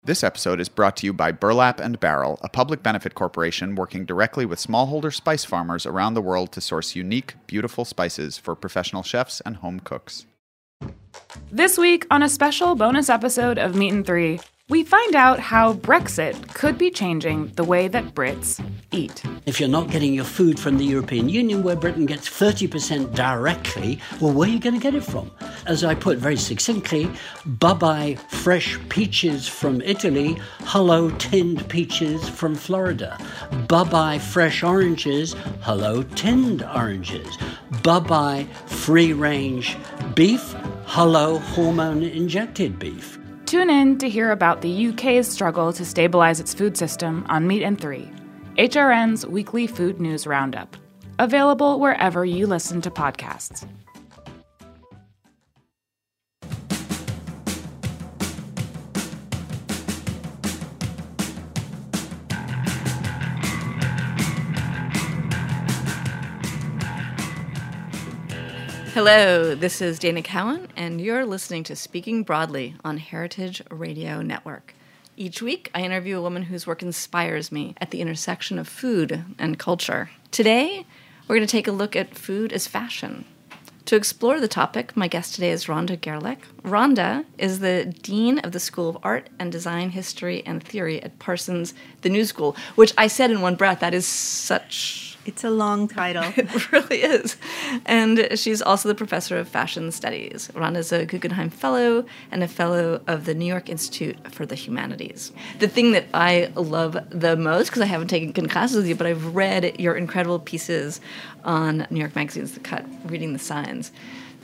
This episode is brought to you by Burlap and Barrel, a public benefit corporation working directly with smallholder spice farmers around the world to source unique, beautiful spices for professional chefs and home cooks. This week, on a special bonus episode of Meat and Three, we find out how Brexit could be changing the way that Brits eat. If you're not getting your food from the European Union, where Britain gets 30% directly, well, where are you going to get it from? As I put very succinctly, bye-bye fresh peaches from Italy, hello tinned peaches from Florida. Bye-bye fresh oranges, hello tinned oranges. Bye-bye free-range beef, hello hormone-injected beef. Tune in to hear about the UK's struggle to stabilize its food system on Meat and Three, HRN's weekly food news roundup. Available wherever you listen to podcasts. Hello, this is Dana Cowan, and you're listening to Speaking Broadly on Heritage Radio Network. Each week, I interview a woman whose work inspires me at the intersection of food and culture. Today, we're going to take a look at food as fashion. To explore the topic, my guest today is Rhonda Gerlich. Rhonda is the Dean of the School of Art and Design History and Theory at Parsons, the New School, which I said in one breath, that is such... It's a long title. It really is. And she's also the professor of fashion studies. Rhonda's a Guggenheim Fellow and a Fellow of the New York Institute for the Humanities. The thing that I love the most, because I haven't taken classes with you, but I've read your incredible pieces on New York Magazine's The Cut, Reading the Signs.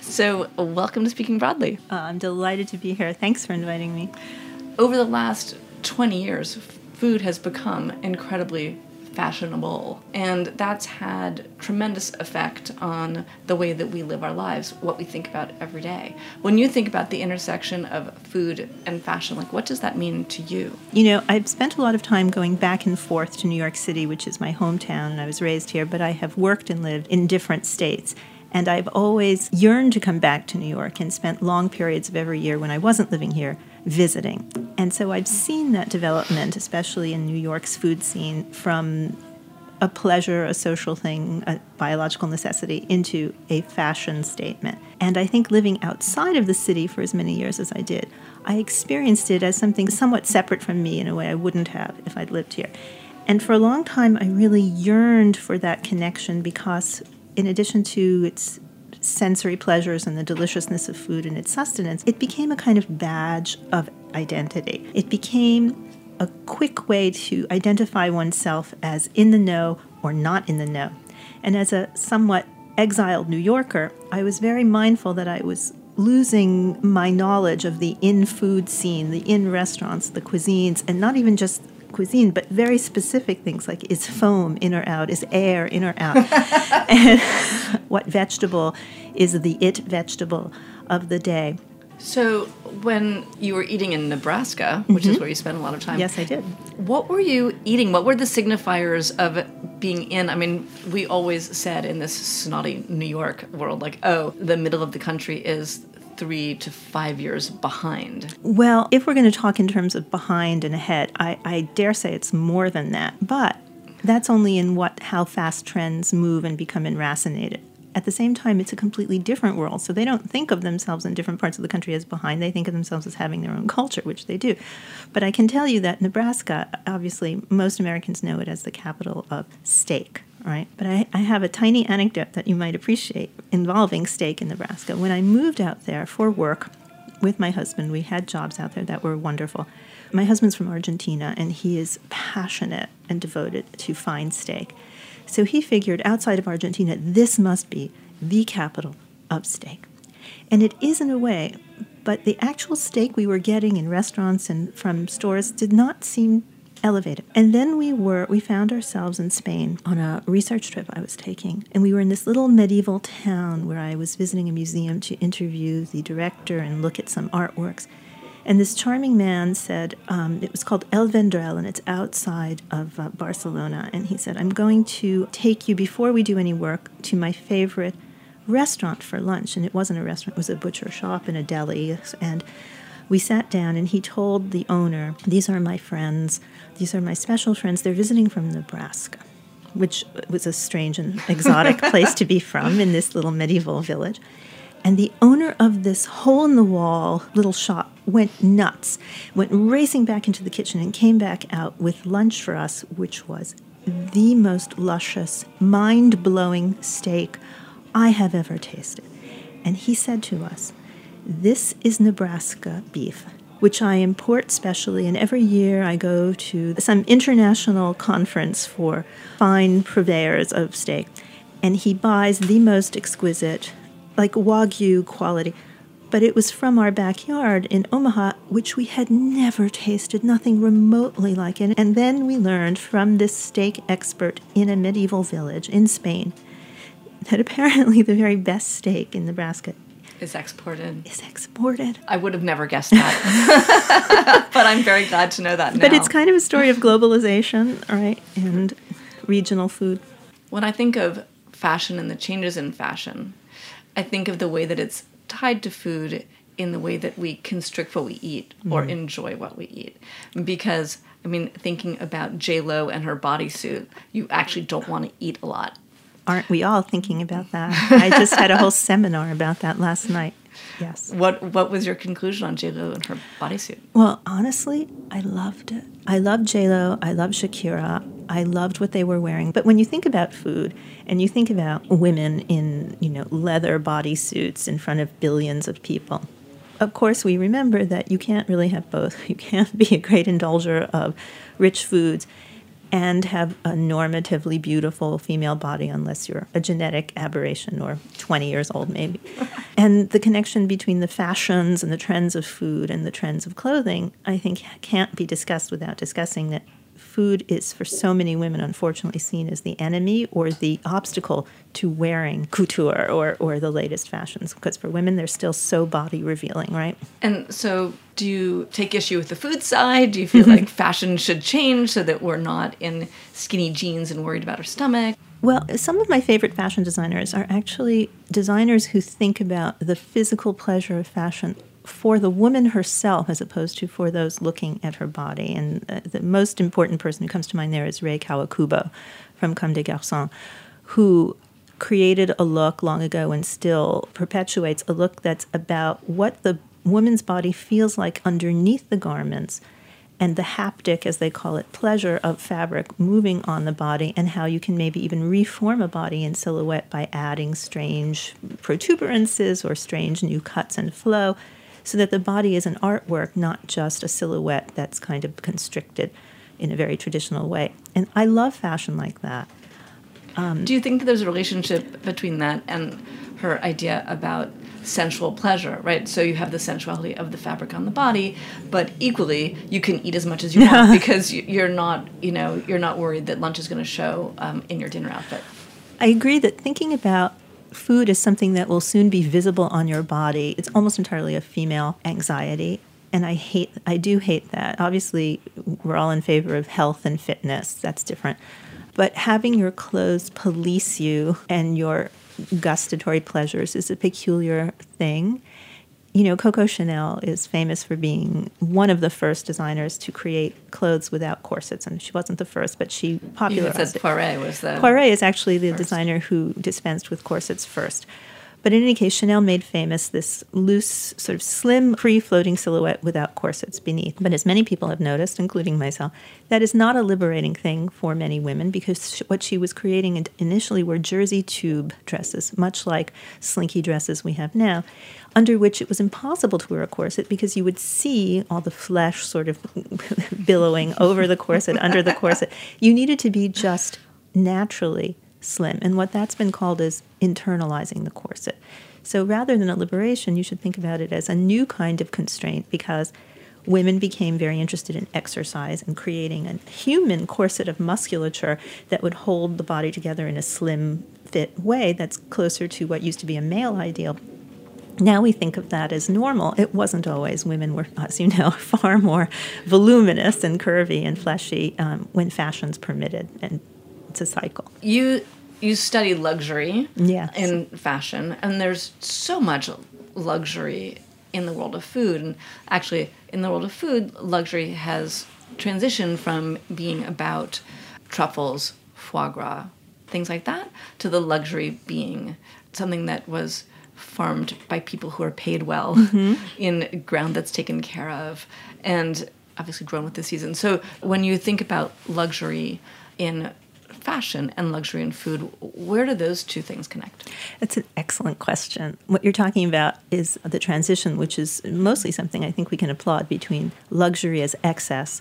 So welcome to Speaking Broadly. I'm delighted to be here. Thanks for inviting me. Over the last 20 years, food has become incredibly fashionable, and that's had tremendous effect on the way that we live our lives, what we think about every day. When you think about the intersection of food and fashion, like, what does that mean to you? You know, I've spent a lot of time going back and forth to New York City, which is my hometown, and I was raised here, but I have worked and lived in different states. And I've always yearned to come back to New York and spent long periods of every year when I wasn't living here visiting. And so I've seen that development, especially in New York's food scene, from a pleasure, a social thing, a biological necessity, into a fashion statement. And I think living outside of the city for as many years as I did, I experienced it as something somewhat separate from me in a way I wouldn't have if I'd lived here. And for a long time, I really yearned for that connection because in addition to its sensory pleasures and the deliciousness of food and its sustenance, it became a kind of badge of identity. It became a quick way to identify oneself as in the know or not in the know. And as a somewhat exiled New Yorker, I was very mindful that I was losing my knowledge of the in-food scene, the in-restaurants, the cuisines, and not even just cuisine, but very specific things like, is foam in or out? Is air in or out? And what vegetable is the it vegetable of the day? So when you were eating in Nebraska, which is where you spent a lot of time. Yes, I did. What were you eating? What were the signifiers of being in? I mean, we always said in this snotty New York world, like, oh, the middle of the country is 3 to 5 years behind. Well, if we're going to talk in terms of behind and ahead, I dare say it's more than that. But that's only in how fast trends move and become enracinated. At the same time, it's a completely different world. So they don't think of themselves in different parts of the country as behind. They think of themselves as having their own culture, which they do. But I can tell you that Nebraska, obviously, most Americans know it as the capital of steak, right? But I have a tiny anecdote that you might appreciate involving steak in Nebraska. When I moved out there for work with my husband, we had jobs out there that were wonderful. My husband's from Argentina, and he is passionate and devoted to fine steak. So he figured outside of Argentina, this must be the capital of steak. And it is in a way, but the actual steak we were getting in restaurants and from stores did not seem elevated. And then we found ourselves in Spain on a research trip I was taking. And we were in this little medieval town where I was visiting a museum to interview the director and look at some artworks. And this charming man said, it was called El Vendrell, and it's outside of Barcelona. And he said, I'm going to take you, before we do any work, to my favorite restaurant for lunch. And it wasn't a restaurant, it was a butcher shop and a deli. And We sat down and he told the owner, these are my friends, these are my special friends, they're visiting from Nebraska, which was a strange and exotic place to be from in this little medieval village. And the owner of this hole-in-the-wall little shop went nuts, went racing back into the kitchen and came back out with lunch for us, which was the most luscious, mind-blowing steak I have ever tasted. And he said to us, this is Nebraska beef, which I import specially, and every year I go to some international conference for fine purveyors of steak, and he buys the most exquisite, like Wagyu quality, but it was from our backyard in Omaha, which we had never tasted, nothing remotely like it. And then we learned from this steak expert in a medieval village in Spain that apparently the very best steak in Nebraska is exported. I would have never guessed that. But I'm very glad to know that now. But it's kind of a story of globalization, right, and regional food. When I think of fashion and the changes in fashion, I think of the way that it's tied to food in the way that we constrict what we eat or enjoy what we eat. Because, I mean, thinking about J-Lo and her bodysuit, you actually don't want to eat a lot. Aren't we all thinking about that? I just had a whole seminar about that last night. Yes. What was your conclusion on J-Lo and her bodysuit? Well, honestly, I loved it. I loved J-Lo. I loved Shakira. I loved what they were wearing. But when you think about food and you think about women in, leather bodysuits in front of billions of people, of course we remember that you can't really have both. You can't be a great indulger of rich foods and have a normatively beautiful female body unless you're a genetic aberration or 20 years old maybe. And the connection between the fashions and the trends of food and the trends of clothing, I think, can't be discussed without discussing that food is, for so many women, unfortunately seen as the enemy or the obstacle to wearing couture or the latest fashions. Because for women, they're still so body revealing, right? And so do you take issue with the food side? Do you feel like fashion should change so that we're not in skinny jeans and worried about our stomach? Well, some of my favorite fashion designers are actually designers who think about the physical pleasure of fashion for the woman herself as opposed to for those looking at her body. And the most important person who comes to mind there is Rei Kawakubo from Comme des Garçons, who created a look long ago and still perpetuates a look that's about what the woman's body feels like underneath the garments and the haptic, as they call it, pleasure of fabric moving on the body, and how you can maybe even reform a body in silhouette by adding strange protuberances or strange new cuts and flow, so that the body is an artwork, not just a silhouette that's kind of constricted in a very traditional way. And I love fashion like that. Do you think that there's a relationship between that and her idea about sensual pleasure, right? So you have the sensuality of the fabric on the body, but equally you can eat as much as you want because you're not worried that lunch is going to show in your dinner outfit. I agree that thinking about food is something that will soon be visible on your body. It's almost entirely a female anxiety, and I do hate that. Obviously, we're all in favor of health and fitness. That's different. But having your clothes police you and your gustatory pleasures is a peculiar thing. Coco Chanel is famous for being one of the first designers to create clothes without corsets. And she wasn't the first, but she popularized it. You said Poiret was the Poiret is actually the designer who dispensed with corsets first. But in any case, Chanel made famous this loose, sort of slim, free-floating silhouette without corsets beneath. But as many people have noticed, including myself, that is not a liberating thing for many women, because what she was creating initially were jersey tube dresses, much like slinky dresses we have now, under which it was impossible to wear a corset because you would see all the flesh sort of billowing over the corset, under the corset. You needed to be just naturally slim. And what that's been called is internalizing the corset. So rather than a liberation, you should think about it as a new kind of constraint, because women became very interested in exercise and creating a human corset of musculature that would hold the body together in a slim fit way that's closer to what used to be a male ideal. Now we think of that as normal. It wasn't always. Women were, as you know, far more voluminous and curvy and fleshy when fashions permitted, and it's a cycle. You study luxury Yes. in fashion, and there's so much luxury in the world of food. And actually, in the world of food, luxury has transitioned from being about truffles, foie gras, things like that, to the luxury being something that was farmed by people who are paid well in ground that's taken care of and obviously grown with the season. So when you think about luxury in fashion and luxury in food, where do those two things connect? That's an excellent question. What you're talking about is the transition, which is mostly something I think we can applaud, between luxury as excess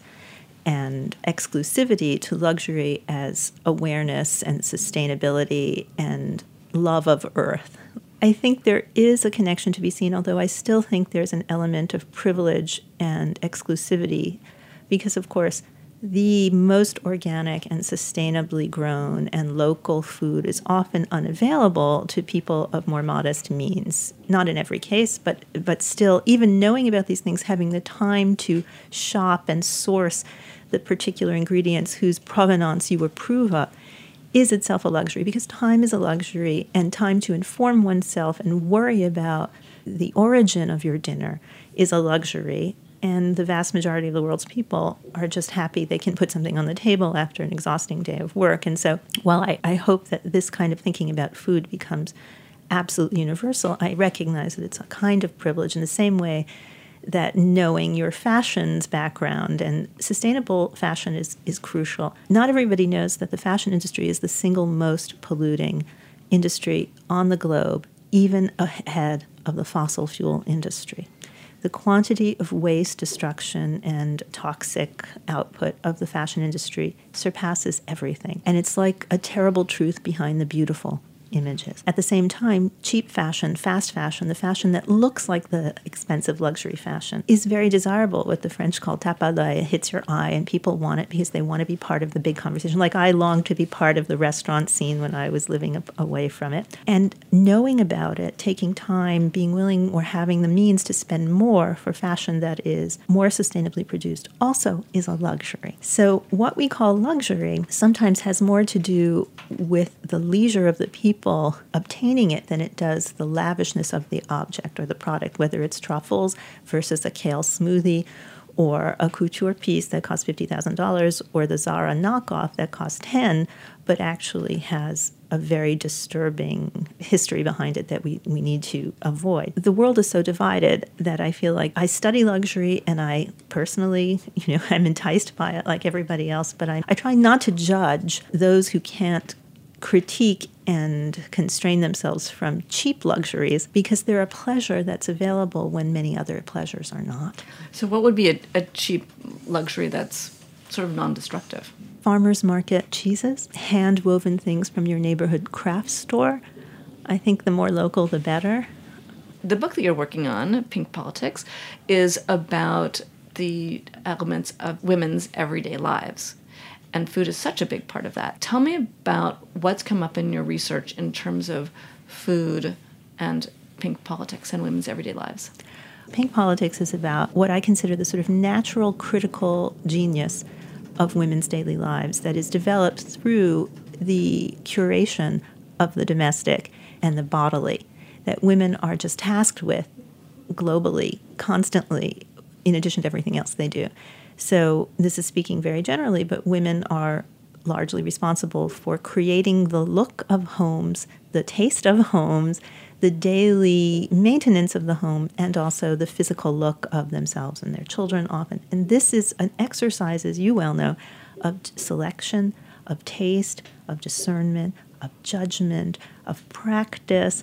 and exclusivity to luxury as awareness and sustainability and love of earth. I think there is a connection to be seen, although I still think there's an element of privilege and exclusivity because, of course, the most organic and sustainably grown and local food is often unavailable to people of more modest means. Not in every case, but still, even knowing about these things, having the time to shop and source the particular ingredients whose provenance you approve of is itself a luxury, because time is a luxury, and time to inform oneself and worry about the origin of your dinner is a luxury. And the vast majority of the world's people are just happy they can put something on the table after an exhausting day of work. And so while I hope that this kind of thinking about food becomes absolutely universal, I recognize that it's a kind of privilege in the same way that knowing your fashion's background and sustainable fashion is crucial. Not everybody knows that the fashion industry is the single most polluting industry on the globe, even ahead of the fossil fuel industry. The quantity of waste, destruction, and toxic output of the fashion industry surpasses everything. And it's like a terrible truth behind the beautiful images. At the same time, cheap fashion, fast fashion, the fashion that looks like the expensive luxury fashion, is very desirable. What the French call tape à l'œil, it hits your eye, and people want it because they want to be part of the big conversation. Like I longed to be part of the restaurant scene when I was living away from it. And knowing about it, taking time, being willing or having the means to spend more for fashion that is more sustainably produced also is a luxury. So what we call luxury sometimes has more to do with the leisure of the people obtaining it than it does the lavishness of the object or the product, whether it's truffles versus a kale smoothie or a couture piece that costs $50,000 or the Zara knockoff that costs $10,000 but actually has a very disturbing history behind it that we need to avoid. The world is so divided that I feel like I study luxury and I personally, I'm enticed by it like everybody else, but I try not to judge those who can't critique and constrain themselves from cheap luxuries because they're a pleasure that's available when many other pleasures are not. So what would be a cheap luxury that's sort of non-destructive? Farmers market cheeses, hand-woven things from your neighborhood craft store. I think the more local, the better. The book that you're working on, Pink Politics, is about the elements of women's everyday lives. And food is such a big part of that. Tell me about what's come up in your research in terms of food and pink politics and women's everyday lives. Pink Politics is about what I consider the sort of natural critical genius of women's daily lives that is developed through the curation of the domestic and the bodily, that women are just tasked with globally, constantly, in addition to everything else they do. So this is speaking very generally, but women are largely responsible for creating the look of homes, the taste of homes, the daily maintenance of the home, and also the physical look of themselves and their children often. And this is an exercise, as you well know, of selection, of taste, of discernment, of judgment, of practice,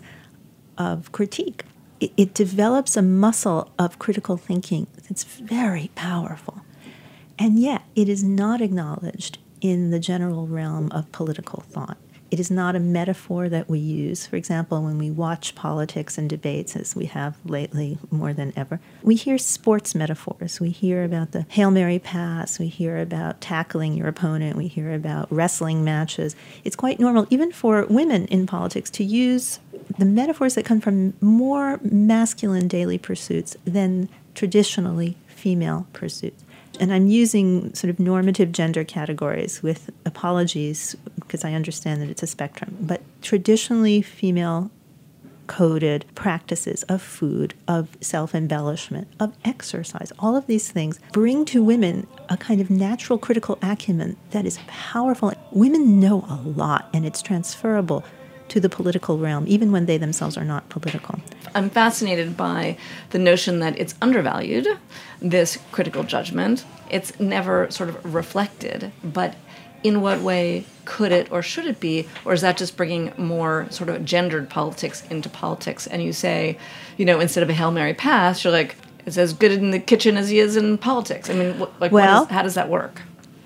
of critique. It develops a muscle of critical thinking that's very powerful. And yet, it is not acknowledged in the general realm of political thought. It is not a metaphor that we use. For example, when we watch politics and debates, as we have lately more than ever, we hear sports metaphors. We hear about the Hail Mary pass. We hear about tackling your opponent. We hear about wrestling matches. It's quite normal, even for women in politics, to use the metaphors that come from more masculine daily pursuits than traditionally female pursuits. And I'm using sort of normative gender categories with apologies because I understand that it's a spectrum. But traditionally female coded practices of food, of self-embellishment, of exercise. All of these things bring to women a kind of natural critical acumen that is powerful. Women know a lot, and it's transferable to the political realm, even when they themselves are not political. I'm fascinated by the notion that it's undervalued, this critical judgment. It's never sort of reflected, but in what way could it or should it be? Or is that just bringing more sort of gendered politics into politics? And you say, instead of a Hail Mary pass, you're like, it's as good in the kitchen as he is in politics. I mean, how does that work?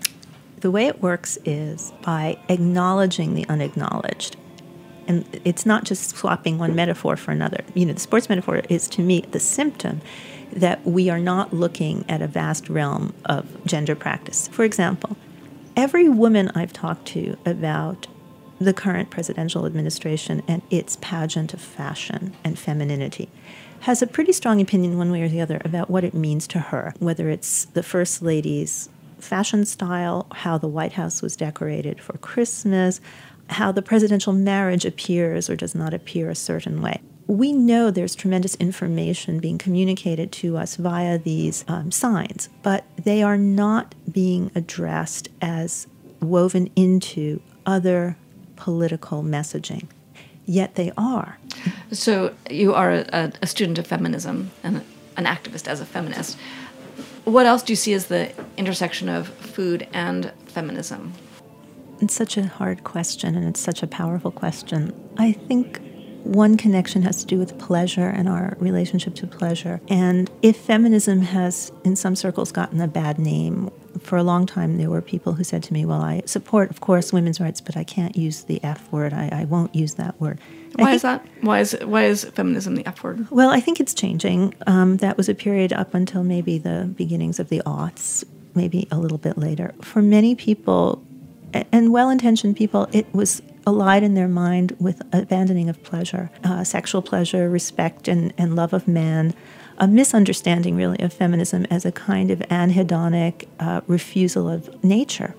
The way it works is by acknowledging the unacknowledged. And it's not just swapping one metaphor for another. The sports metaphor is, to me, the symptom that we are not looking at a vast realm of gender practice. For example, every woman I've talked to about the current presidential administration and its pageant of fashion and femininity has a pretty strong opinion one way or the other about what it means to her, whether it's the First Lady's fashion style, how the White House was decorated for Christmas, how the presidential marriage appears or does not appear a certain way. We know there's tremendous information being communicated to us via these signs, but they are not being addressed as woven into other political messaging. Yet they are. So you are a student of feminism and an activist as a feminist. What else do you see as the intersection of food and feminism? It's such a hard question, and it's such a powerful question. I think one connection has to do with pleasure and our relationship to pleasure. And if feminism has, in some circles, gotten a bad name, for a long time there were people who said to me, well, I support, of course, women's rights, but I can't use the F word. I won't use that word. Why is that? Why is feminism the F word? Well, I think it's changing. That was a period up until maybe the beginnings of the aughts, maybe a little bit later. For many people, and well-intentioned people, it was allied in their mind with abandoning of pleasure, sexual pleasure, respect and love of man, a misunderstanding, really, of feminism as a kind of anhedonic refusal of nature.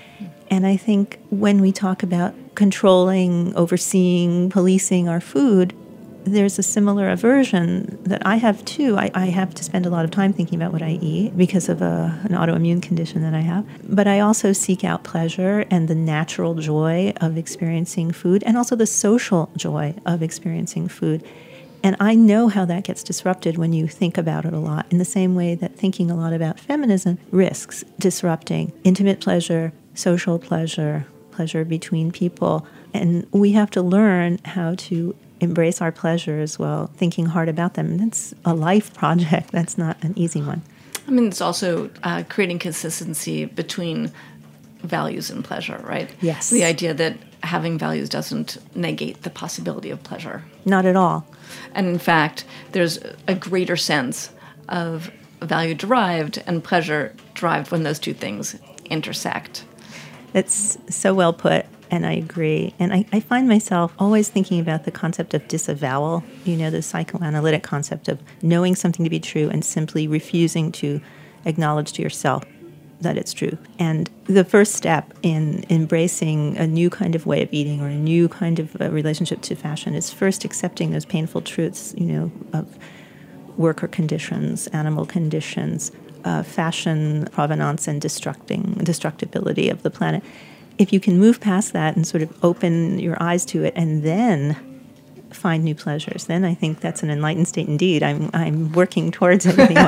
And I think when we talk about controlling, overseeing, policing our food, there's a similar aversion that I have too. I have to spend a lot of time thinking about what I eat because of an autoimmune condition that I have. But I also seek out pleasure and the natural joy of experiencing food, and also the social joy of experiencing food. And I know how that gets disrupted when you think about it a lot, in the same way that thinking a lot about feminism risks disrupting intimate pleasure, social pleasure, pleasure between people. And we have to learn how to embrace our pleasures while thinking hard about them. That's a life project. That's not an easy one. I mean, it's also creating consistency between values and pleasure, right? Yes. The idea that having values doesn't negate the possibility of pleasure. Not at all. And in fact, there's a greater sense of value derived and pleasure derived when those two things intersect. That's so well put. And I agree. And I find myself always thinking about the concept of disavowal, the psychoanalytic concept of knowing something to be true and simply refusing to acknowledge to yourself that it's true. And the first step in embracing a new kind of way of eating or a new kind of relationship to fashion is first accepting those painful truths, of worker conditions, animal conditions, fashion provenance and destructibility of the planet. If you can move past that and sort of open your eyes to it and then find new pleasures, then I think that's an enlightened state indeed. I'm working towards it anyway.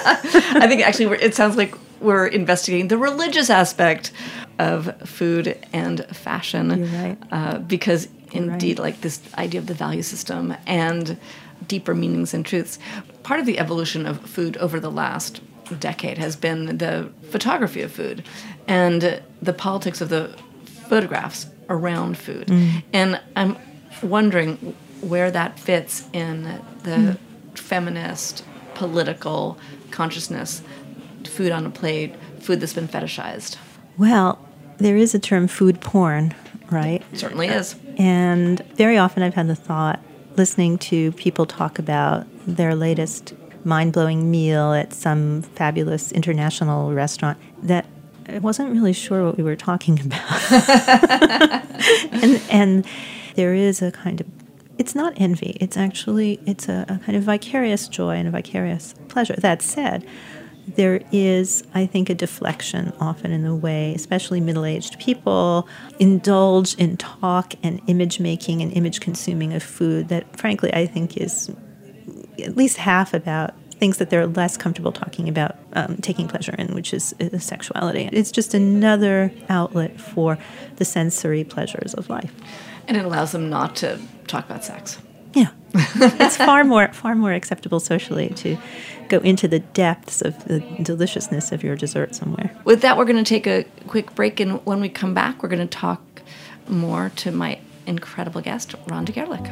I think actually it sounds like we're investigating the religious aspect of food and fashion. You're right. Because indeed, right. Like this idea of the value system and deeper meanings and truths. Part of the evolution of food over the last decade has been the photography of food and the politics of the photographs around food. And I'm wondering where that fits in the feminist political consciousness, food on a plate, food that's been fetishized. Well, there is a term food porn, right? It certainly is. And very often I've had the thought, listening to people talk about their latest mind-blowing meal at some fabulous international restaurant, that I wasn't really sure what we were talking about. and there is a kind of it's not envy. It's a kind of vicarious joy and a vicarious pleasure. That said, there is, I think, a deflection often in the way, especially middle-aged people, indulge in talk and image making and image consuming of food that, frankly, I think is at least half about things that they're less comfortable talking about, taking pleasure in, which is sexuality. It's just another outlet for the sensory pleasures of life. And it allows them not to talk about sex. Yeah. It's far more acceptable socially to go into the depths of the deliciousness of your dessert somewhere. With that, we're going to take a quick break, and when we come back, we're going to talk more to my incredible guest, Rhonda Gerlich.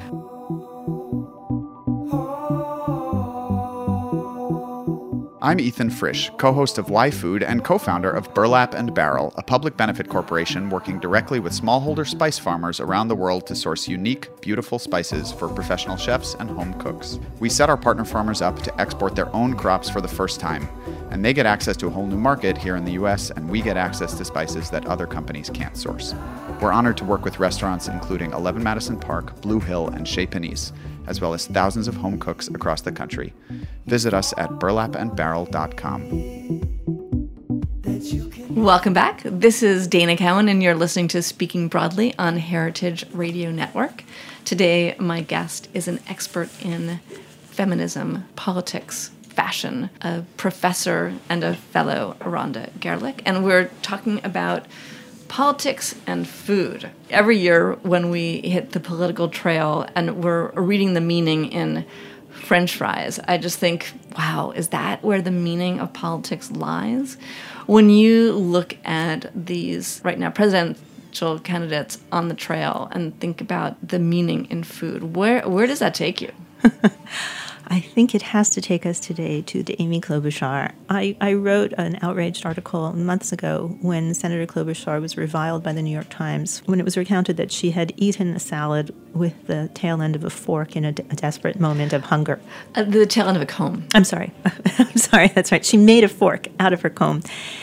I'm Ethan Frisch, co-host of Why Food and co-founder of Burlap and Barrel, a public benefit corporation working directly with smallholder spice farmers around the world to source unique, beautiful spices for professional chefs and home cooks. We set our partner farmers up to export their own crops for the first time, and they get access to a whole new market here in the U.S., and we get access to spices that other companies can't source. We're honored to work with restaurants including 11 Madison Park, Blue Hill, and Chez Panisse, as well as thousands of home cooks across the country. Visit us at burlapandbarrel.com. Welcome back. This is Dana Cowan, and you're listening to Speaking Broadly on Heritage Radio Network. Today, my guest is an expert in feminism, politics, fashion, a professor and a fellow, Rhonda Gerlich, and we're talking about politics and food. Every year when we hit the political trail and we're reading the meaning in French fries, I just think, wow, is that where the meaning of politics lies? When you look at these, right now, presidential candidates on the trail and think about the meaning in food, where does that take you? I think it has to take us today to Amy Klobuchar. I wrote an outraged article months ago when Senator Klobuchar was reviled by the New York Times when it was recounted that she had eaten a salad with the tail end of a fork in a desperate moment of hunger. The tail end of a comb. I'm sorry. That's right. She made a fork out of her comb,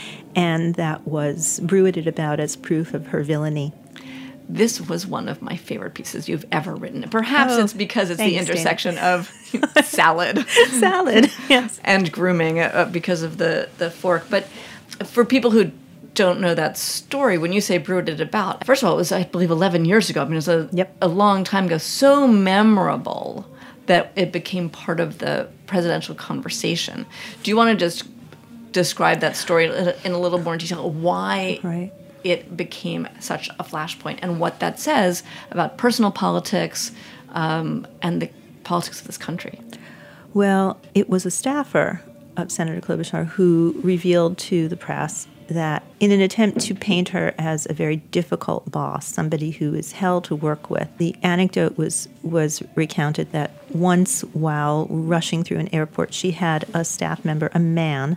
and that was bruited about as proof of her villainy. This was one of my favorite pieces you've ever written. Perhaps it's because it's the intersection of salad. Salad, yes. And grooming because of the fork. But for people who don't know that story, when you say brewed it about, first of all, it was, I believe, 11 years ago. I mean, it was a long time ago. So memorable that it became part of the presidential conversation. Do you want to just describe that story in a little more detail? Why it became such a flashpoint and what that says about personal politics and the politics of this country? Well, it was a staffer of Senator Klobuchar who revealed to the press that in an attempt to paint her as a very difficult boss, somebody who is hell to work with, the anecdote was recounted that once while rushing through an airport, she had a staff member, a man,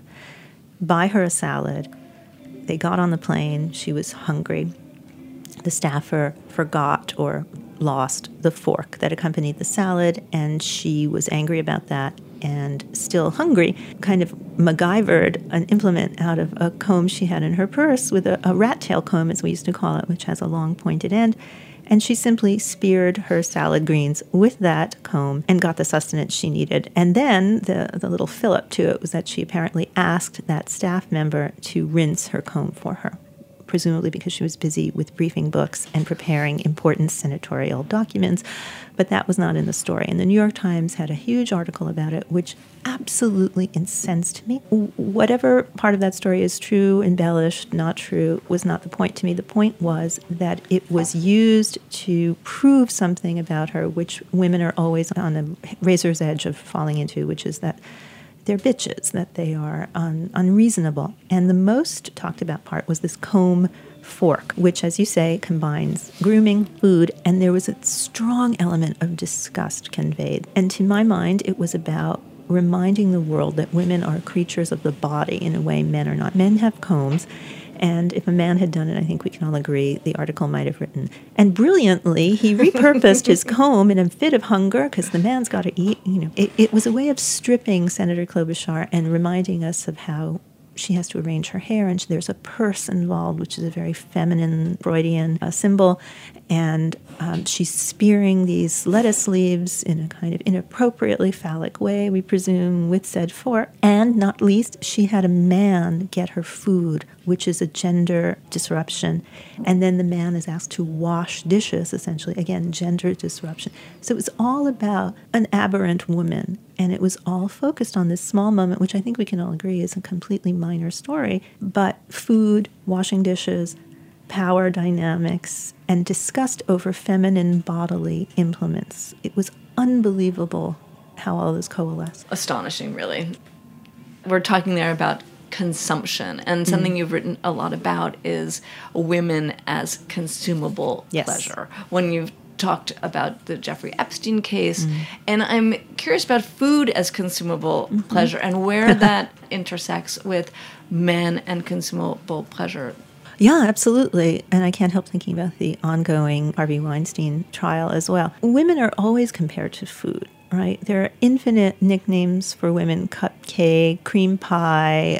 buy her a salad. They got on the plane. She was hungry. The staffer forgot or lost the fork that accompanied the salad, and she was angry about that and still hungry, kind of MacGyvered an implement out of a comb she had in her purse with a rat tail comb, as we used to call it, which has a long pointed end. And she simply speared her salad greens with that comb and got the sustenance she needed. And then the little fillip to it was that she apparently asked that staff member to rinse her comb for her, presumably because she was busy with briefing books and preparing important senatorial documents. But that was not in the story. And the New York Times had a huge article about it, which absolutely incensed me. Whatever part of that story is true, embellished, not true, was not the point to me. The point was that it was used to prove something about her, which women are always on a razor's edge of falling into, which is that they're bitches, that they are unreasonable. And the most talked about part was this comb fork, which, as you say, combines grooming, food, and there was a strong element of disgust conveyed. And to my mind, it was about reminding the world that women are creatures of the body in a way men are not. Men have combs, and if a man had done it, I think we can all agree, the article might have written. And brilliantly, he repurposed his comb in a fit of hunger, because the man's got to eat. It was a way of stripping Senator Klobuchar and reminding us of how she has to arrange her hair, and there's a purse involved, which is a very feminine Freudian symbol. And she's spearing these lettuce leaves in a kind of inappropriately phallic way, we presume, with said fork. And not least, she had a man get her food, which is a gender disruption. And then the man is asked to wash dishes, essentially. Again, gender disruption. So it was all about an aberrant woman. And it was all focused on this small moment, which I think we can all agree is a completely minor story. But food, washing dishes, power dynamics, and discussed over feminine bodily implements. It was unbelievable how all this coalesced. Astonishing, really. We're talking there about consumption, and something you've written a lot about is women as consumable pleasure. When you've talked about the Jeffrey Epstein case, and I'm curious about food as consumable pleasure and where that intersects with men and consumable pleasure. Yeah, absolutely. And I can't help thinking about the ongoing Harvey Weinstein trial as well. Women are always compared to food, right? There are infinite nicknames for women: cupcake, cream pie.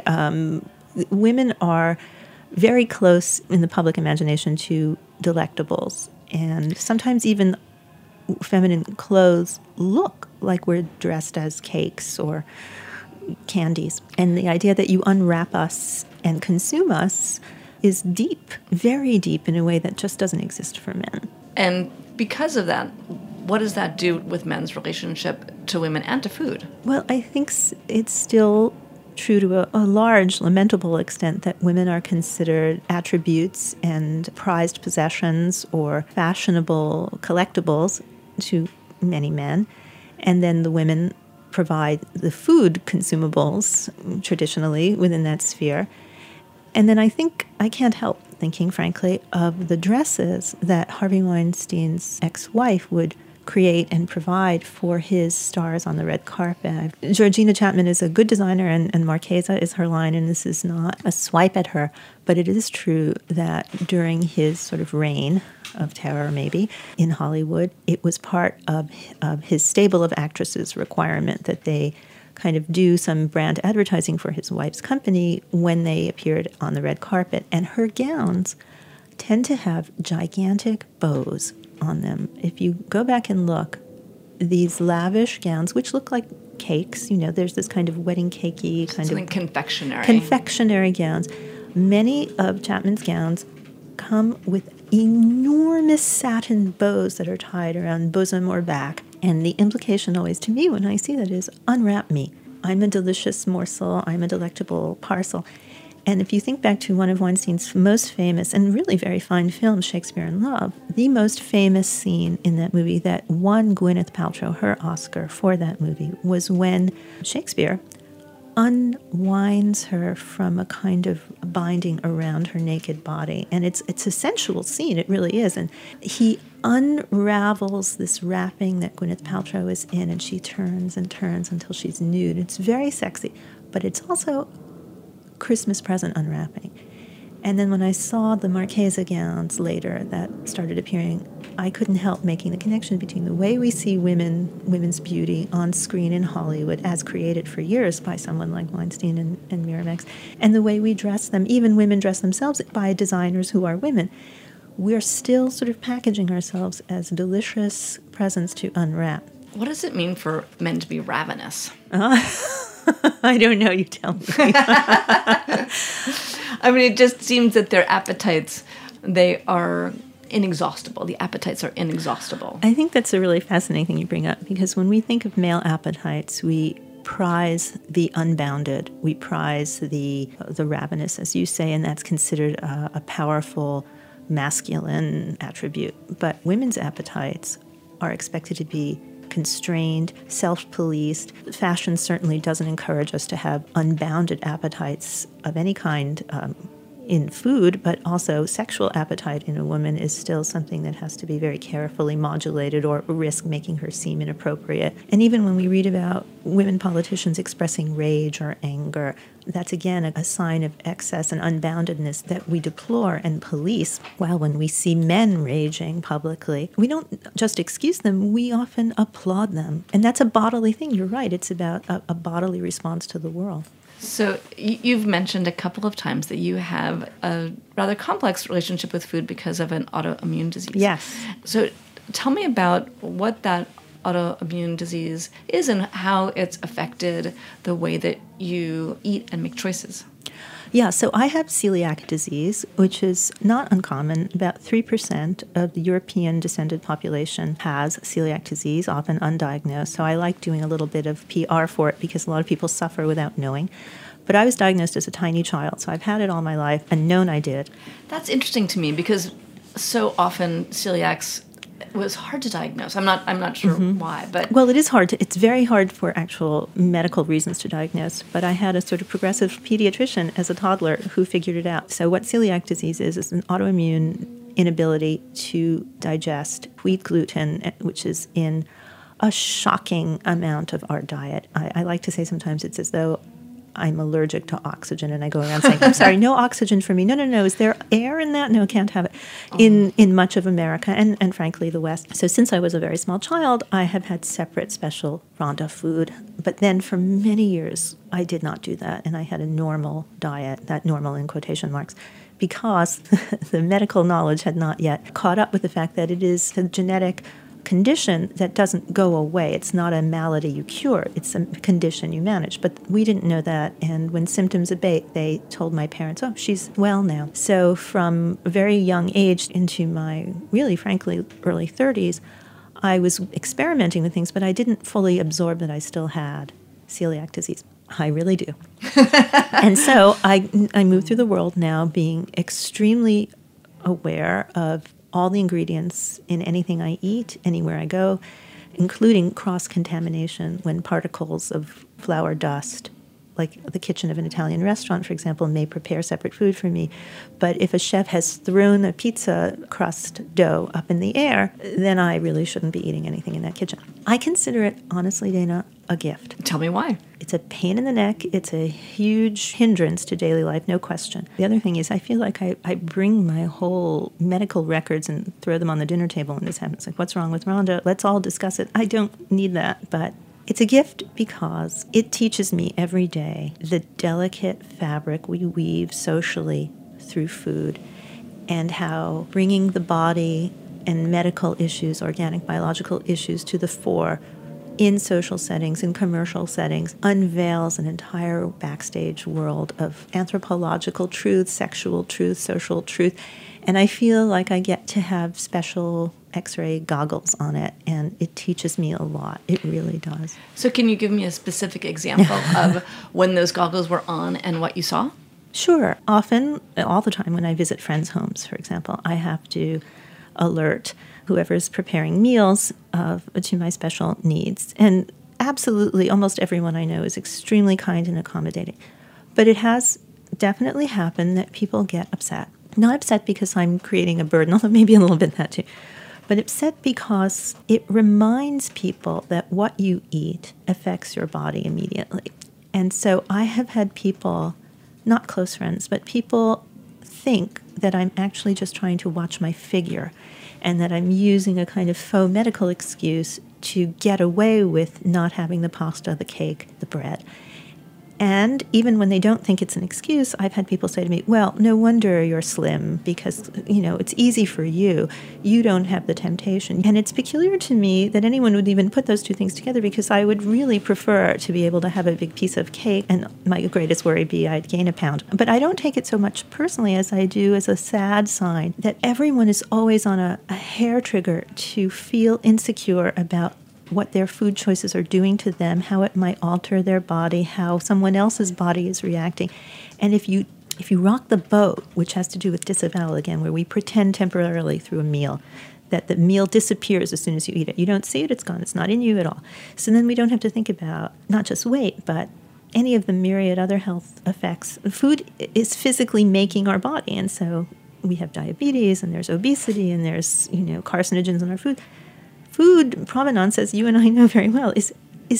Women are very close in the public imagination to delectables. And sometimes even feminine clothes look like we're dressed as cakes or candies. And the idea that you unwrap us and consume us is deep, very deep, in a way that just doesn't exist for men. And because of that, what does that do with men's relationship to women and to food? Well, I think it's still true to a large, lamentable extent that women are considered attributes and prized possessions or fashionable collectibles to many men. And then the women provide the food consumables traditionally within that sphere. And then I think I can't help thinking, frankly, of the dresses that Harvey Weinstein's ex-wife would create and provide for his stars on the red carpet. Georgina Chapman is a good designer, and Marchesa is her line, and this is not a swipe at her, but it is true that during his sort of reign of terror, maybe, in Hollywood, it was part of his stable of actresses' requirement that they kind of do some brand advertising for his wife's company when they appeared on the red carpet. And her gowns tend to have gigantic bows on them. If you go back and look, these lavish gowns, which look like cakes, there's this kind of wedding cakey kind Something of confectionery gowns. Many of Chapman's gowns come with enormous satin bows that are tied around bosom or back. And the implication always to me when I see that is, unwrap me. I'm a delicious morsel. I'm a delectable parcel. And if you think back to one of Weinstein's most famous and really very fine films, Shakespeare in Love, the most famous scene in that movie that won Gwyneth Paltrow her Oscar for that movie was when Shakespeare unwinds her from a kind of binding around her naked body. And it's a sensual scene, it really is. And he unravels this wrapping that Gwyneth Paltrow is in, and she turns and turns until she's nude. It's very sexy, but it's also Christmas present unwrapping. And then when I saw the Marchesa gowns later that started appearing, I couldn't help making the connection between the way we see women's beauty on screen in Hollywood, as created for years by someone like Weinstein and Miramax, and the way we dress them, even women dress themselves by designers who are women. We're still sort of packaging ourselves as delicious presents to unwrap. What does it mean for men to be ravenous? I don't know, you tell me. I mean, it just seems that their appetites, they are inexhaustible. The appetites are inexhaustible. I think that's a really fascinating thing you bring up, because when we think of male appetites, we prize the unbounded. We prize the ravenous, as you say, and that's considered a powerful masculine attribute. But women's appetites are expected to be constrained, self-policed. Fashion certainly doesn't encourage us to have unbounded appetites of any kind in food, but also sexual appetite in a woman is still something that has to be very carefully modulated or risk making her seem inappropriate. And even when we read about women politicians expressing rage or anger, that's again a sign of excess and unboundedness that we deplore and police. While when we see men raging publicly, we don't just excuse them, we often applaud them. And that's a bodily thing. You're right. It's about a bodily response to the world. So you've mentioned a couple of times that you have a rather complex relationship with food because of an autoimmune disease. Yes. So tell me about what that autoimmune disease is and how it's affected the way that you eat and make choices. Yeah, so I have celiac disease, which is not uncommon. About 3% of the European descended population has celiac disease, often undiagnosed. So I like doing a little bit of PR for it because a lot of people suffer without knowing. But I was diagnosed as a tiny child, so I've had it all my life and known I did. That's interesting to me because so often celiacs was hard to diagnose. I'm not sure why, but well, it is hard. It's very hard for actual medical reasons to diagnose. But I had a sort of progressive pediatrician as a toddler who figured it out. So what celiac disease is an autoimmune inability to digest wheat gluten, which is in a shocking amount of our diet. I like to say sometimes it's as though I'm allergic to oxygen, and I go around saying, I'm sorry, no oxygen for me. No. Is there air in that? No, can't have it. In much of America and frankly the West. So since I was a very small child, I have had separate special Rhonda food. But then for many years, I did not do that, and I had a normal diet, that normal in quotation marks, because the medical knowledge had not yet caught up with the fact that it is a genetic condition that doesn't go away. It's not a malady you cure. It's a condition you manage. But we didn't know that. And when symptoms abate, they told my parents, oh, she's well now. So from a very young age into my really, frankly, early 30s, I was experimenting with things, but I didn't fully absorb that I still had celiac disease. I really do. And so I move through the world now being extremely aware of all the ingredients in anything I eat, anywhere I go, including cross-contamination when particles of flour dust, like the kitchen of an Italian restaurant, for example, may prepare separate food for me. But if a chef has thrown a pizza crust dough up in the air, then I really shouldn't be eating anything in that kitchen. I consider it, honestly, Dana, a gift. Tell me why. It's a pain in the neck. It's a huge hindrance to daily life, no question. The other thing is I feel like I bring my whole medical records and throw them on the dinner table when this happens. Like, what's wrong with Rhonda? Let's all discuss it. I don't need that, but it's a gift because it teaches me every day the delicate fabric we weave socially through food and how bringing the body and medical issues, organic, biological issues to the fore in social settings, in commercial settings, unveils an entire backstage world of anthropological truth, sexual truth, social truth. And I feel like I get to have special X-ray goggles on it, and it teaches me a lot. It really does. So can you give me a specific example of when those goggles were on and what you saw? Sure. Often, all the time when I visit friends' homes, for example, I have to alert whoever's preparing meals to my special needs. And absolutely, almost everyone I know is extremely kind and accommodating. But it has definitely happened that people get upset. Not upset because I'm creating a burden, although maybe a little bit that too, but upset because it reminds people that what you eat affects your body immediately. And so I have had people, not close friends, but people think that I'm actually just trying to watch my figure and that I'm using a kind of faux medical excuse to get away with not having the pasta, the cake, the bread. And even when they don't think it's an excuse, I've had people say to me, well, no wonder you're slim because, it's easy for you. You don't have the temptation. And it's peculiar to me that anyone would even put those two things together because I would really prefer to be able to have a big piece of cake and my greatest worry be I'd gain a pound. But I don't take it so much personally as I do as a sad sign that everyone is always on a hair trigger to feel insecure about what their food choices are doing to them, how it might alter their body, how someone else's body is reacting. And if you rock the boat, which has to do with disavowal again, where we pretend temporarily through a meal that the meal disappears as soon as you eat it. You don't see it, it's gone, it's not in you at all. So then we don't have to think about not just weight, but any of the myriad other health effects. Food is physically making our body, and so we have diabetes, and there's obesity, and there's carcinogens in our food. Food provenance, as you and I know very well, is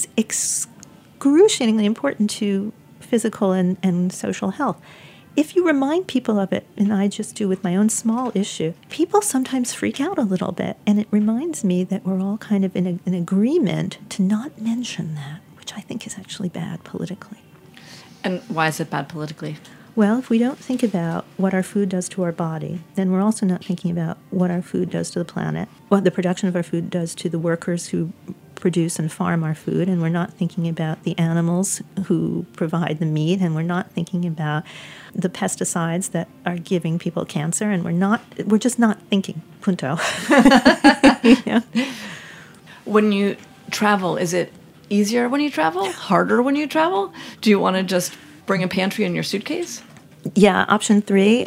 excruciatingly important to physical and social health. If you remind people of it, and I just do with my own small issue, people sometimes freak out a little bit, and it reminds me that we're all kind of in agreement to not mention that, which I think is actually bad politically. And why is it bad politically? Well, if we don't think about what our food does to our body, then we're also not thinking about what our food does to the planet, what the production of our food does to the workers who produce and farm our food, and we're not thinking about the animals who provide the meat, and we're not thinking about the pesticides that are giving people cancer, and we're just not thinking. Punto. Yeah. When you travel, is it easier when you travel? Harder when you travel? Do you want to just bring a pantry in your suitcase? Yeah, option 3.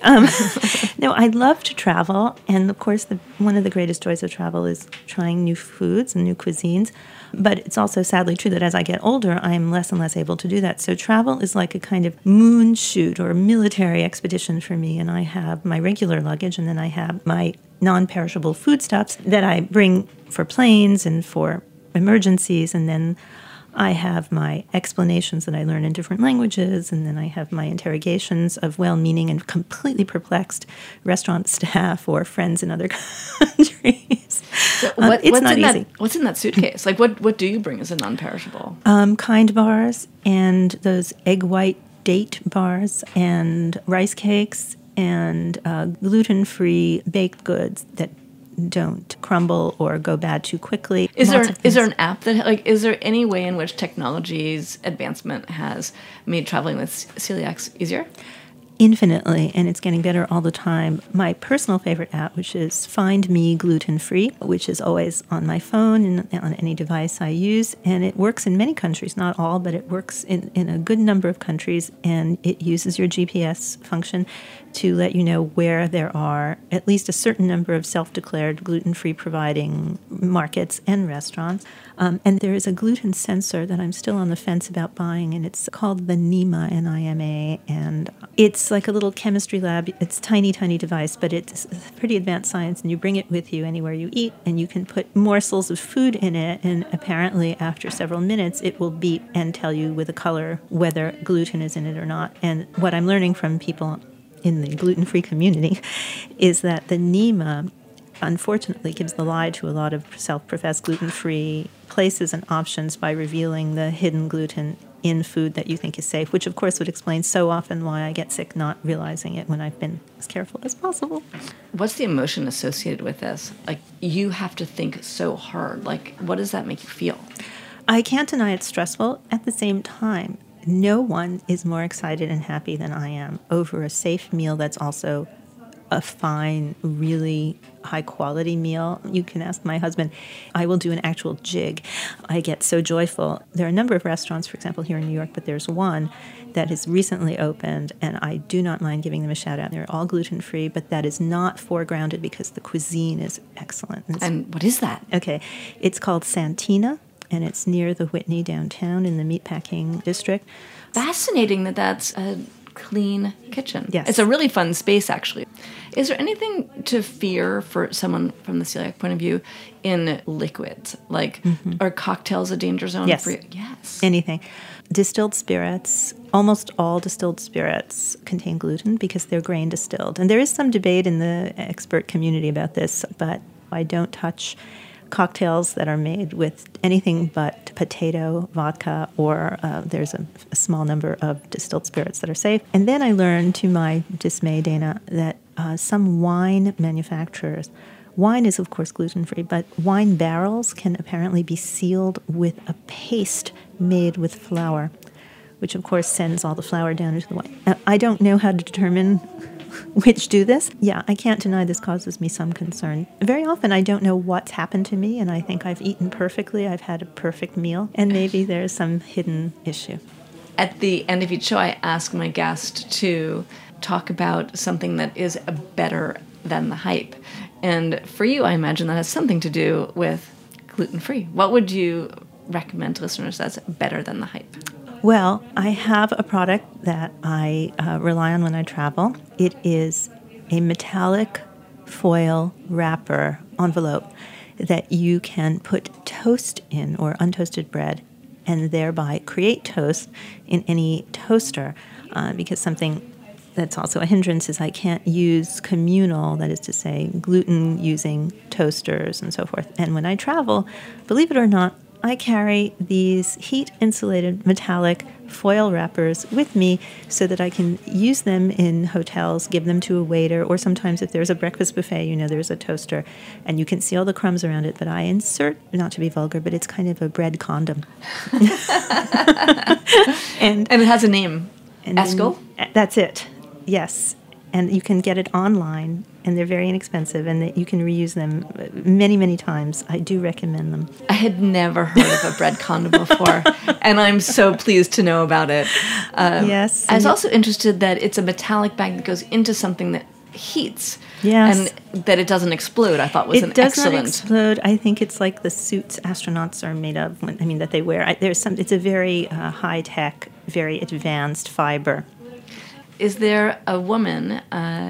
No, I'd love to travel. And of course, one of the greatest joys of travel is trying new foods and new cuisines. But it's also sadly true that as I get older, I'm less and less able to do that. So travel is like a kind of moon shoot or military expedition for me. And I have my regular luggage, and then I have my non-perishable foodstuffs that I bring for planes and for emergencies. And then I have my explanations that I learn in different languages, and then I have my interrogations of well-meaning and completely perplexed restaurant staff or friends in other countries. So it's not easy. What's in that suitcase? Like, what do you bring as a non-perishable? Kind bars and those egg white date bars and rice cakes and gluten-free baked goods that don't crumble or go bad too quickly. Is there an app that, is there any way in which technology's advancement has made traveling with celiacs easier? Infinitely, and it's getting better all the time. My personal favorite app, which is Find Me Gluten Free, which is always on my phone and on any device I use, and it works in many countries, not all, but it works in a good number of countries, and it uses your GPS function to let you know where there are at least a certain number of self-declared gluten-free providing markets and restaurants. And there is a gluten sensor that I'm still on the fence about buying, and it's called the NIMA, N-I-M-A, and it's like a little chemistry lab. It's a tiny, tiny device, but it's pretty advanced science, and you bring it with you anywhere you eat, and you can put morsels of food in it, and apparently after several minutes, it will beep and tell you with a color whether gluten is in it or not. And what I'm learning from people in the gluten-free community is that the NIMA unfortunately gives the lie to a lot of self-professed gluten-free places and options by revealing the hidden gluten in food that you think is safe, which of course would explain so often why I get sick not realizing it when I've been as careful as possible. What's the emotion associated with this? Like, you have to think so hard. Like, what does that make you feel? I can't deny it's stressful. At the same time, no one is more excited and happy than I am over a safe meal that's also a fine, really high-quality meal. You can ask my husband. I will do an actual jig. I get so joyful. There are a number of restaurants, for example, here in New York, but there's one that has recently opened, and I do not mind giving them a shout-out. They're all gluten-free, but that is not foregrounded because the cuisine is excellent. And what is that? Okay. It's called Santina, and it's near the Whitney downtown in the meatpacking district. Fascinating that that's a clean kitchen. Yes. It's a really fun space, actually. Is there anything to fear for someone from the celiac point of view in liquids? Like, are cocktails a danger zone Yes. for you? Yes. Anything. Distilled spirits, almost all distilled spirits contain gluten because they're grain distilled. And there is some debate in the expert community about this, but I don't touch cocktails that are made with anything but potato, vodka, or there's a small number of distilled spirits that are safe. And then I learned, to my dismay, Dana, that some wine manufacturers, wine is of course gluten-free, but wine barrels can apparently be sealed with a paste made with flour, which of course sends all the flour down into the wine. I don't know how to determine which do this. Yeah, I can't deny this causes me some concern. Very often I don't know what's happened to me, and I think I've eaten perfectly, I've had a perfect meal, and maybe there's some hidden issue. At the end of each show, I ask my guest to talk about something that is better than the hype. And for you, I imagine that has something to do with gluten-free. What would you recommend to listeners that's better than the hype? Well, I have a product that I rely on when I travel. It is a metallic foil wrapper envelope that you can put toast in or untoasted bread and thereby create toast in any toaster because something that's also a hindrance is I can't use communal, that is to say, gluten-using toasters and so forth. And when I travel, believe it or not, I carry these heat-insulated metallic foil wrappers with me so that I can use them in hotels, give them to a waiter, or sometimes if there's a breakfast buffet, there's a toaster, and you can see all the crumbs around it, but I insert, not to be vulgar, but it's kind of a bread condom. and it has a name. Eskel? That's it, yes. And you can get it online, and they're very inexpensive, and you can reuse them many, many times. I do recommend them. I had never heard of a bread condom before, and I'm so pleased to know about it. Yes. I was also interested that it's a metallic bag that goes into something that heats. Yes. And that it doesn't explode, I thought was an excellent. It does not explode. I think it's like the suits astronauts are made of, that they wear. It's a very high-tech, very advanced fiber. Is there a woman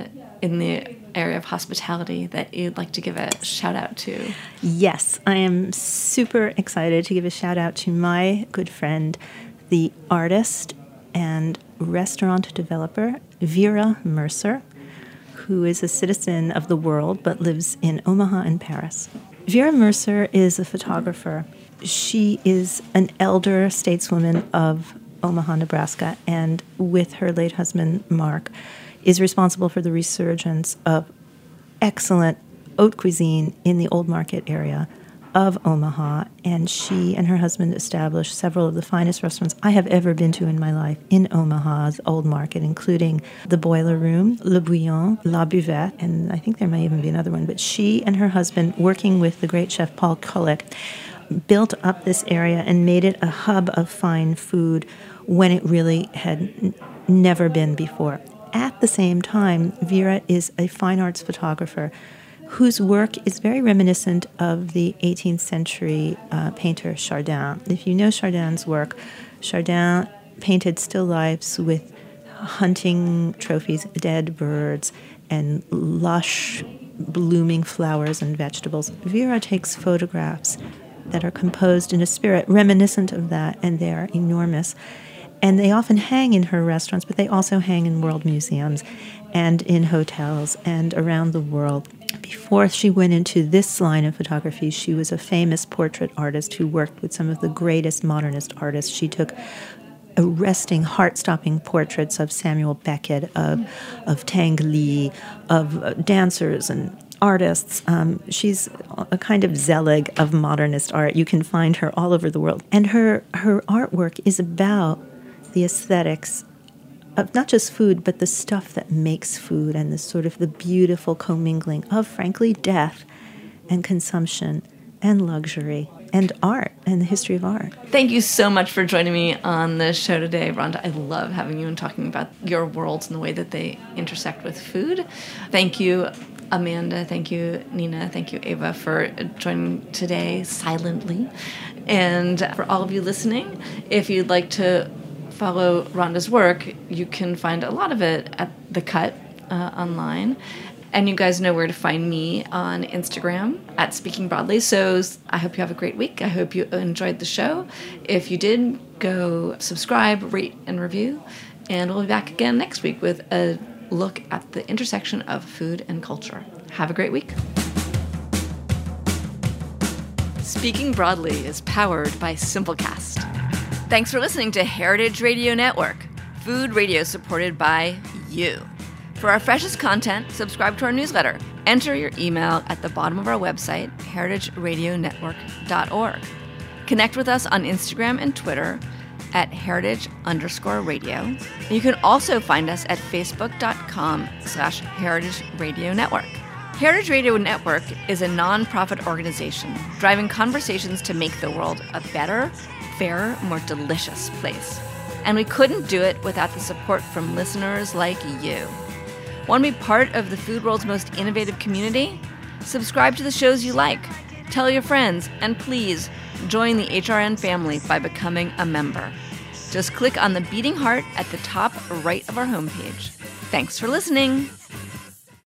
in the area of hospitality that you'd like to give a shout-out to? Yes, I am super excited to give a shout-out to my good friend, the artist and restaurant developer, Vera Mercer, who is a citizen of the world but lives in Omaha and Paris. Vera Mercer is a photographer. She is an elder stateswoman of Omaha, Nebraska, and with her late husband, Mark, is responsible for the resurgence of excellent haute cuisine in the Old Market area of Omaha, and she and her husband established several of the finest restaurants I have ever been to in my life in Omaha's Old Market, including the Boiler Room, Le Bouillon, La Buvette, and I think there might even be another one, but she and her husband, working with the great chef Paul Kulik, built up this area and made it a hub of fine food when it really had never been before. At the same time, Vera is a fine arts photographer whose work is very reminiscent of the 18th century painter Chardin. If you know Chardin's work, Chardin painted still lifes with hunting trophies, dead birds, and lush, blooming flowers and vegetables. Vera takes photographs that are composed in a spirit reminiscent of that, and they are enormous. And they often hang in her restaurants, but they also hang in world museums and in hotels and around the world. Before she went into this line of photography, she was a famous portrait artist who worked with some of the greatest modernist artists. She took arresting, heart-stopping portraits of Samuel Beckett, of Tang Li, of dancers and artists. She's a kind of Zelig of modernist art. You can find her all over the world. And her artwork is about the aesthetics of not just food, but the stuff that makes food and the sort of the beautiful commingling of, frankly, death and consumption and luxury and art and the history of art. Thank you so much for joining me on the show today, Rhonda. I love having you and talking about your worlds and the way that they intersect with food. Thank you, Amanda. Thank you, Nina. Thank you, Ava, for joining today silently. And for all of you listening, if you'd like to follow Rhonda's work, you can find a lot of it at The Cut online. And you guys know where to find me on Instagram at Speaking Broadly. So I hope you have a great week. I hope you enjoyed the show. If you did, go subscribe, rate, and review. And we'll be back again next week with a look at the intersection of food and culture. Have a great week. Speaking Broadly is powered by Simplecast. Thanks for listening to Heritage Radio Network, food radio supported by you. For our freshest content, subscribe to our newsletter. Enter your email at the bottom of our website, heritageradionetwork.org. Connect with us on Instagram and Twitter at heritage_radio. You can also find us at facebook.com/Heritage Radio Network. Heritage Radio Network is a nonprofit organization driving conversations to make the world a better, fairer, more delicious place. And we couldn't do it without the support from listeners like you. Want to be part of the food world's most innovative community? Subscribe to the shows you like, tell your friends, and please join the HRN family by becoming a member. Just click on the beating heart at the top right of our homepage. Thanks for listening.